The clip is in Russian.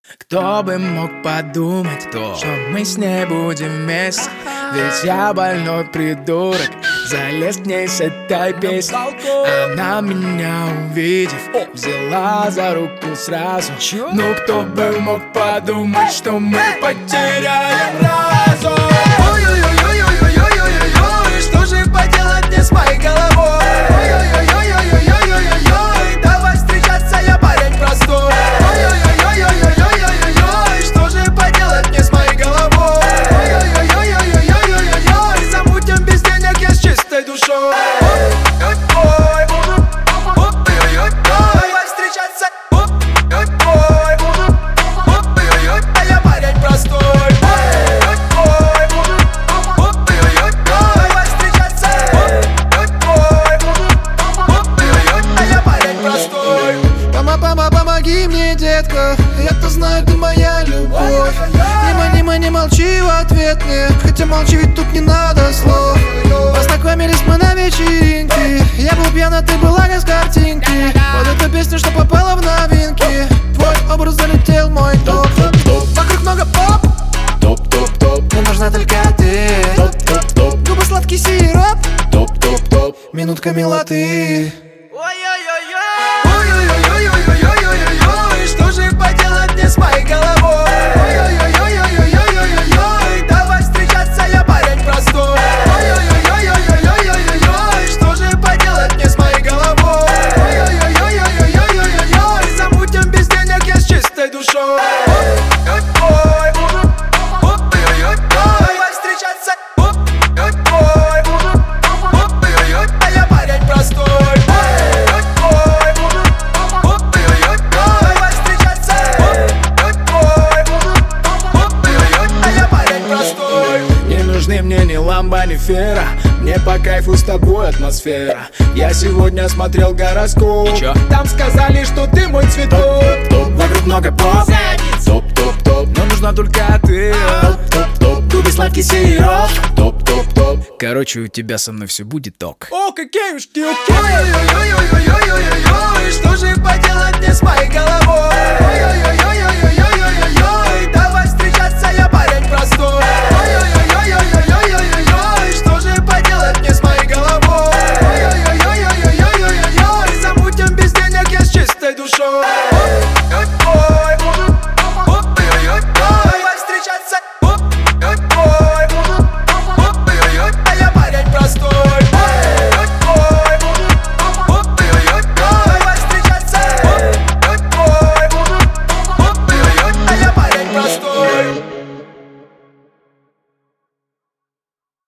Кто бы мог подумать, что мы с ней будем вместе? Ведь я больной придурок, залез к ней с этой песней. Она меня увидев, взяла за руку сразу. Ну кто бы мог подумать, что мы потеряем разум? Ой-ой-ой-ой-ой-ой-ой-ой, что же поделать мне с моей головой? Ой-ой-ой-ой-ой-ой-ой, давай встречаться, я парень простой. Ой-ой-ой-ой-ой-ой-ой, что же поделать мне с моей головой? Ой-ой-ой-ой-ой-ой-ой, замутим без денег, я с чистой душой. Давай встречаться, а я парень простой. Давай встречаться, а я парень простой. Помоги мне, детка, я-то знаю, ты моя любовь. Не молчи в ответ мне, хотя молчи, ведь тут не надо слов. Познакомились мы на вечеринке, я был пьян, а ты была как с картинки. Под эту песню, что попала в новинки, твой образ залетел в мой топ. Вокруг много поп, но нужна только ты. Губы сладкий сироп, минутка милоты. Ой-ой-ой-ой-ой-ой-ой-ой, что же поделать мне с моей головой? Ой-ой-ой-ой-ой-ой-ой, давай встречаться, я парень простой. Ой-ой-ой-ой-ой-ой-ой, что же поделать мне с моей головой? Ой-ой-ой-ой-ой-ой-ой, замутим без денег, я с чистой душой. Давай встречаться, а я парень простой. Не нужны мне ни ламба, ни фера, мне по кайфу с тобой атмосфера. Я сегодня смотрел гороскоп, там сказали, что ты мой цветок. Вокруг много поп, но нужна только ты. Губы сладкий сироп, короче, у тебя со мной все будет ток. О, какие ушки, ой-ой-ой-ой-ой-ой-ой-ой, что же поделать мне с моей головой? Ой-ой-ой-ой-ой-ой-ой-ой,